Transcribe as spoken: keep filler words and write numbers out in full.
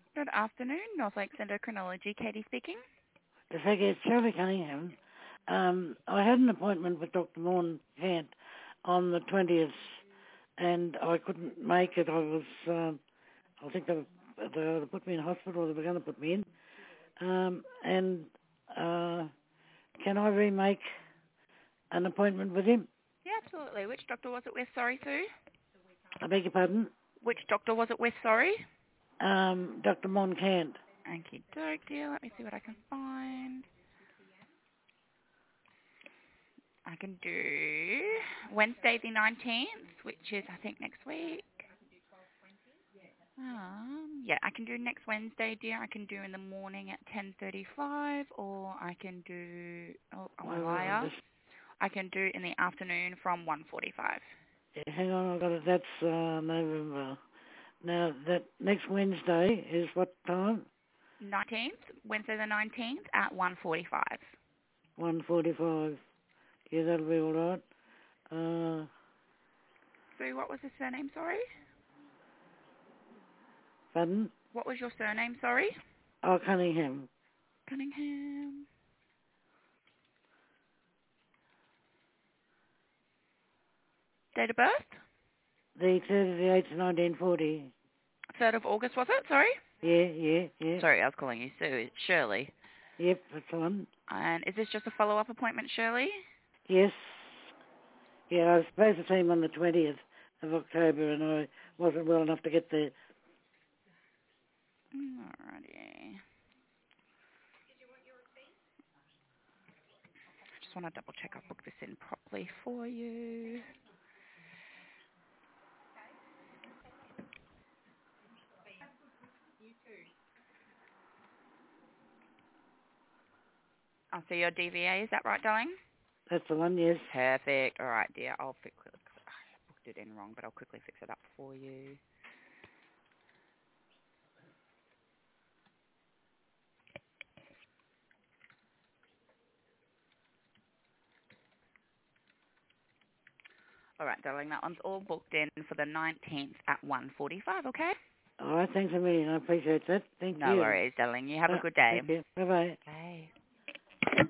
Good afternoon, North Lakes Endocrinology. Katie speaking. To say it's Shirley Cunningham. Um, I had an appointment with Doctor Morn Kant on the twentieth, and I couldn't make it. I was, um, I think they, were, they put me in hospital, or they were going to put me in. Um, and uh, can I remake an appointment with him? Yeah, absolutely. Which doctor was it with? Sorry, Sue. I beg your pardon? Which doctor was it with? Sorry. Um, Doctor Morn Kant. Okie doke, dear. Let me see what I can find. I can do Wednesday the nineteenth, which is, I think, next week. Um, yeah, I can do next Wednesday, dear. I can do in the morning at ten thirty-five, or I can do, oh, I'm a Well, I'll liar. just, I can do in the afternoon from one forty-five. yeah, hang on, I've got it. That's uh, November. Now, that next Wednesday is what time? nineteenth, Wednesday the nineteenth at one forty-five. one forty-five. Yeah, that'll be all right. Uh, Sue, what was the surname, sorry? pardon? What was your surname, sorry? Oh, Cunningham. Cunningham. Date of birth? The third of the eighth, nineteen forty. third of August, was it? Sorry? Yeah, yeah, yeah. Sorry, I was calling you Sue. It's Shirley. Yep, that's the one. And is this just a follow-up appointment, Shirley? Yes. Yeah, I was supposed to see him on the twentieth of October, and I wasn't well enough to get there. Alrighty. Just want to double check I booked this in properly for you. I'll see your D V A. Is that right, darling? That's the one, yes. Perfect. All right, dear. I'll fix it. I booked it in wrong, but I'll quickly fix it up for you. All right, darling. That one's all booked in for the nineteenth at one forty-five, okay? All right, thanks a million. I appreciate that. Thank No you. worries, darling. You have a Uh, good day. thank you. Bye-bye. Bye.